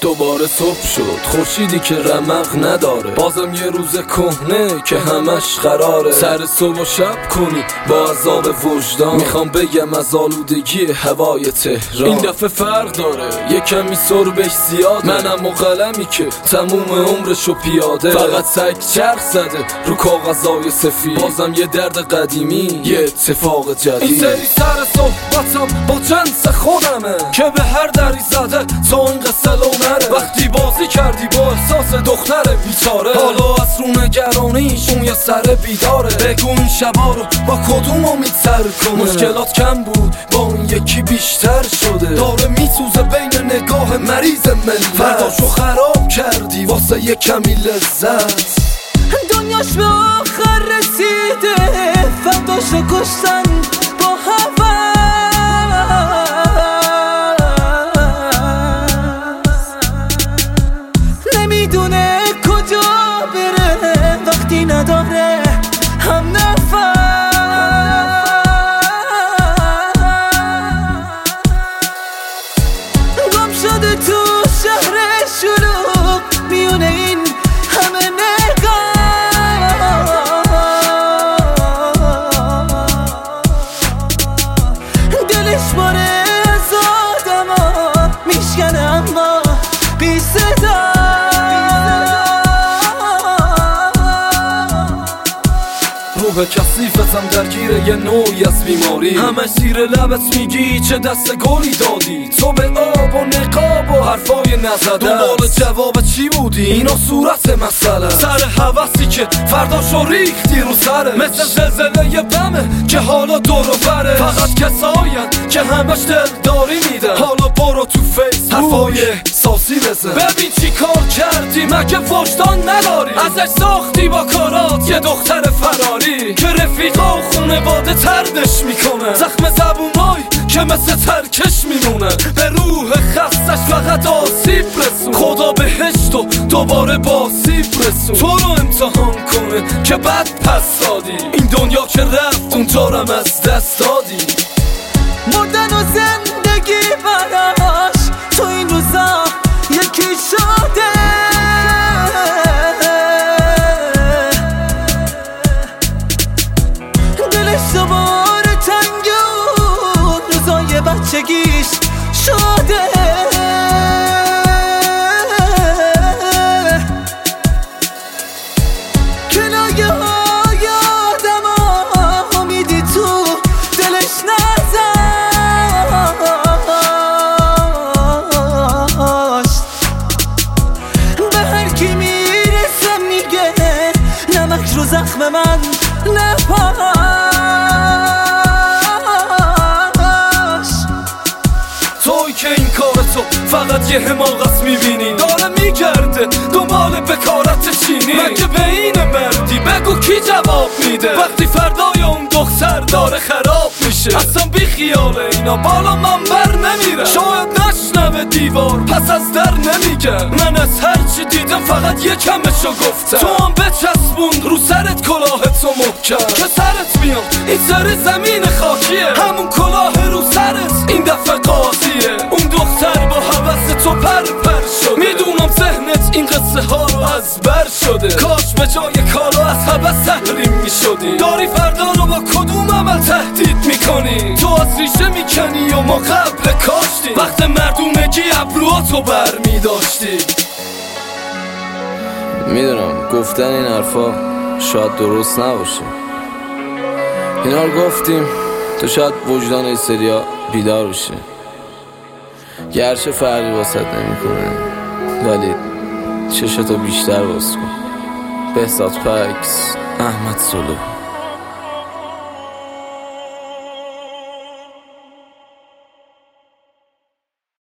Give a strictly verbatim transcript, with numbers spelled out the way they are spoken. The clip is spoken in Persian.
دوباره صبح شد، خورشیدی که رمق نداره، بازم یه روز کهنه که همش قراره سر صبح و شب کنی با عذاب وجدان. میخوام بگم از آلودگی هوای تهران این دفعه فرق داره، یه کمی سربش زیاده، منم و قلمی که تموم عمرشو پیاده فقط سگ چرخ زده رو کاغذای سفید. بازم یه درد قدیمی، یه اتفاق جدید. این سری سر صحبتم با جنس خودمه که به هر دری زده تا این قصه لو نره. وقتی بازی کردی با احساس دختر بیچاره، حالا از رو نگرانیش اون یه سر بیداره. بگو این شبا رو با کدوم امید سر کنه؟ مشکلات کم بود با اون یکی بیشتر شده، داره میسوزه بین نگاه مریض ملت. فرداشو خراب کردی واسه یه کمی لذت، دنیاش به آخر رسیده، فرداشو کشتن با هوا. نمیدونه کجا بره وقتی نداره هم نفس. گم شده تو شهر شلوغ میونه این همه نگاه. دلش باره از آدم ها میشکنه اما بی صدا. روح کثیفتم درگیر یه نوعی از بیماری، همه زیر لبت میگی چه دست گلی دادی. تو به آب و نقاب و حرفای نزده، دنبال جواب چی بودی؟ اینا صورت مسئله، سر حوثی که فرداشو ریختی رو سره، مثل زلزله یه بمه که حالا دورو بره. فقط کساین که همش دلداری میدن، حالا برو تو فیس حرفای احساسی بزن. ببین چی کار کردی، مگه وجدان نداری؟ ازش ساختی با کارات یه دختر فراری که رفیقا و خونواده تردش میکنه. زخم زبونای که مثل ترکش میمونه، به روح خستش فقط آسیب رسون. خدا بهشت و دوباره با سیب رسون. تو رو امتحان کنه که بد پس دادی، این دنیا که رفت اونجارم از دست دادی. مردن و زندگی براش تو این روزا یکی شده. دلش دوباره تنگ و روزای بچگیش شده. کنایه های آدم ها امیدی تو دلش نذاشت. به هر کی میرسه میگه نمک رو زخم من نپاش. توی که این کارتو فقط یه حماقت میبینی، داره میگرده دنبال بکارت چینی. مگه به این مردی بگو کی جواب میده وقتی فردای اون دختر داره خراب میشه؟ اصلا بی خیال اینا بالا من بر نمیره، شاید نشنوه دیوار پس از در نمیگن. من از هرچی دیدم فقط یه کمشو گفتم، تو هم بچسبون رو سرت کلاهتو محکم که سرت میاد این سر زمین خاکیه. همون کلاه رو سرت این دفعه قاضیه. اون دختر با حوث تو پر پر شده، میدونم ذهنت این قصه ها رو از بر شده. کاش به جای کالا از حوث تحریم میشدی. داری فردا رو با کدوم عمل تهدید میکنی؟ تو از ریشه میکنی و ما قبل کاشتی، وقت مردونگی ابروهاتو بر میداشتی. میدونم گفتن این حرفا شاید درست نباشه، اینا رو گفتیم تو شاید وجدان این سریا بیدار بشه، گرچه فرقی واسط نمیکنه، ولی چشتو بیشتر باز کن. بهزاد پکس، احمد سلو.